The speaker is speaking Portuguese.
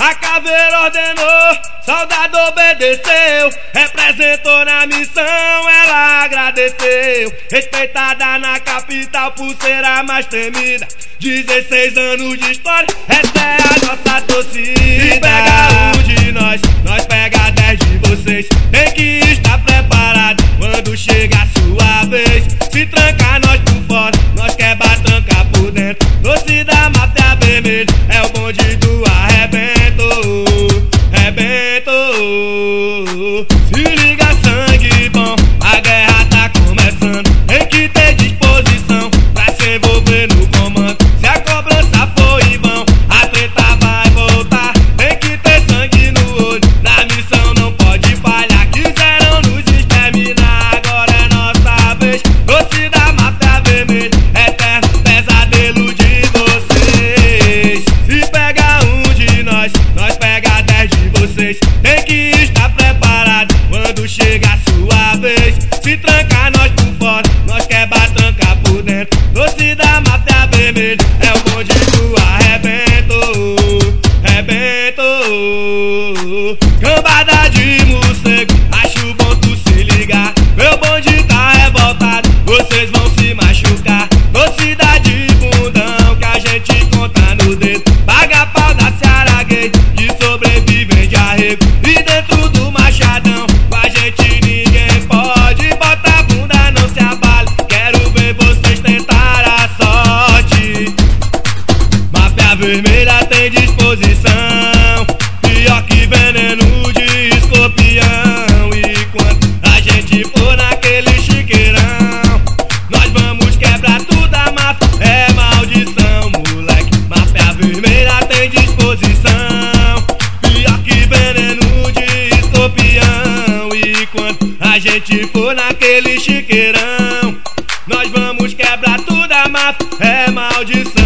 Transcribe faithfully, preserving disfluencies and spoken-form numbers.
A caveira ordenou, soldado obedeceu, representou na missão, ela agradeceu. Respeitada na capital por ser a mais temida, dezesseis anos de história, essa é a nossa torcida. Se pega um de nós, nós pega dez de vocês. Tem que estar preparado quando chega a sua vez. Se trancar nós por fora, nós quebra tranca por dentro. Torcida Máfia Vermelha é o bonde do arrebento, arrebento. Se liga, sangue bom, a guerra tá começando. Tem que ter disposição pra se envolver no comando. Se a cobrança for em vão, a treta vai voltar. Tem que ter sangue no olho, na missão não pode falhar. Quiseram nos exterminar, agora é nossa vez. Torcida Máfia Vermelha, eterno pesadelo de vocês. Se pega um de nós, nós pega dez de vocês. Tem que estar preparado quando chega a sua vez. Se trancar nós por fora, nós quebra tranca por dentro. Torcida Máfia Vermelha é o bonde do arrebento, arrebento. Cambada de morcego, acho bom tu se ligar. Meu bonde tá revoltado, vocês vão se machucar. Torcida de bundão que a gente conta no dedo. Paga pau da Seara Gay, que sobrevivem de arrego. E dentro do machadão, com a gente ninguém pode. Bota a bunda, não se abale, quero ver vocês tentar a sorte. Máfia Vermelha tem disposição, pior que veneno de escorpião. E quando a gente for naquele chiqueirão, nós vamos quebrar tudo, a máfia é maldição, moleque. Máfia Vermelha tem disposição, pior que veneno de escorpião. E quando a gente for naquele chiqueirão, nós vamos quebrar tudo, a máfia é maldição.